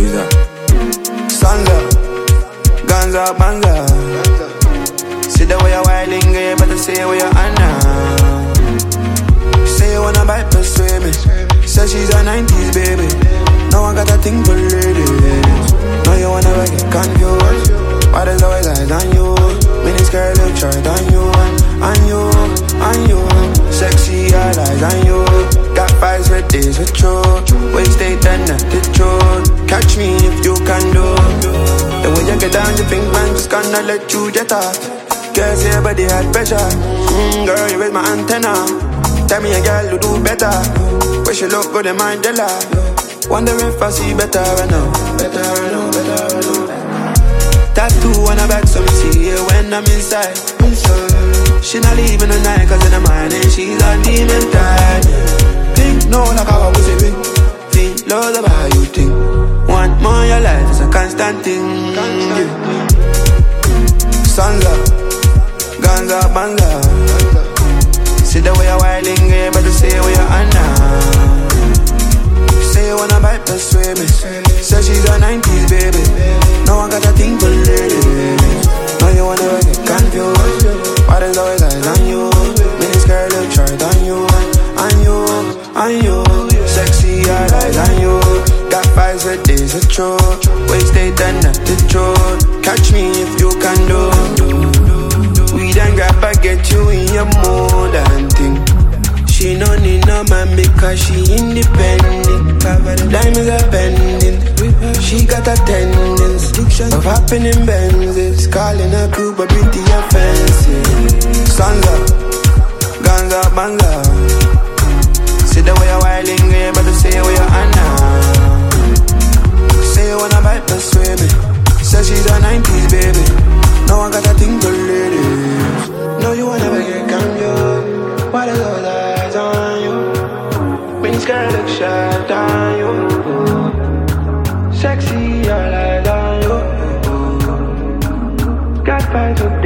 Caesar. Sansa, Ganza, Banza. See the way you're wilding, girl, you better say where you're at now. Say you wanna bite, persuade me. Say she's a 90s baby. Now I got a thing for ladies. Now you wanna get confused. Why there's always eyes on you? Mini skirt look short on you. On you. Sexy all eyes on you. Got 5 red days with you. Wasted and not the truth. Catch me if you can do. The way you get down, you think man just gonna let you jet off. Girl, say your body had pressure. Girl, you raise my antenna. Tell me a girl who do better. Wish you look good in Mandela. Wonder if I see better right now. Tattoo on her back, so me see it when I'm inside. She not leaving the night, cause in the morning she's a demon type. Think no like how I was a big. Think loads about how you think. Want more your life, it's a constant thing. Sansa, Ganza, Banza. See the way you're wilding, girl, better say where you're at now. Say you wanna bite, persuade me. Say she's a 90s baby. Now I got a thing for ladies. Now you wanna get confused. Why there's always eyes on you? Mini skirt look short on you. Sexy all eyes on you. Got 5 red days with you. Wasted and not the truth. Catch me if you can do. We done grab I get you in your mood and thing. She no need no man because she independent. Diamonds are pending. She got attendance of happening Benzes. Calling her crew but pretty offensive. Sansa, Ganza, Banza. See the way you're wilding, girl, better say where you're at now. Say you wanna bite, persuade me. Say she's a 90s baby. Now I got a thing for ladies. No, you wanna get confused. Why there's always eyes on you? Mini skirt look short on you. Sexy all eyes on you. Got 5